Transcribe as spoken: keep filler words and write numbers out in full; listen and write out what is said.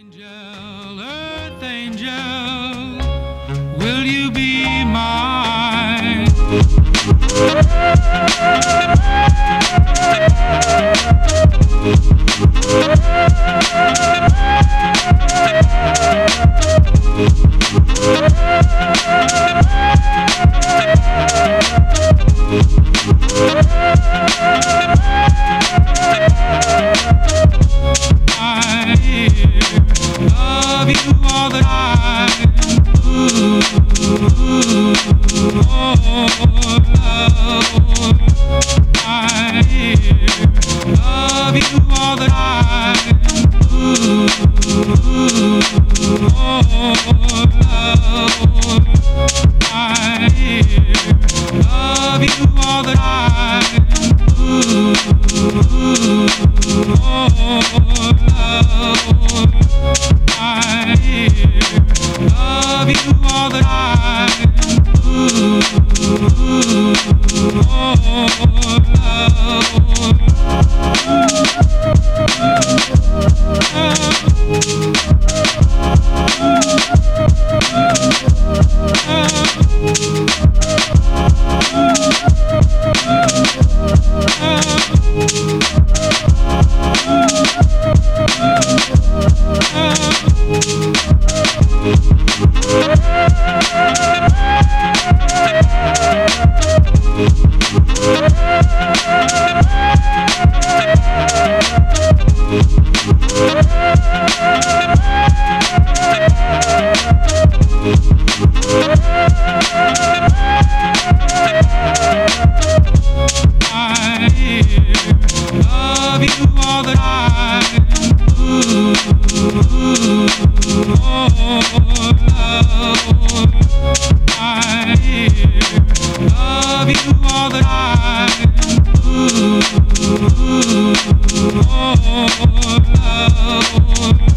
Angel, earth angel, will you be mine? Love you all the time. Ooh, ooh, oh, love. I love you all the time. Ooh, ooh, oh, love. I love you all the time. Ooh, ooh, oh, love. I love you all the time. Ooh, ooh, oh, love you all the time. Ooh, ooh, oh, love. I love you all the time. Ooh, ooh, oh, love.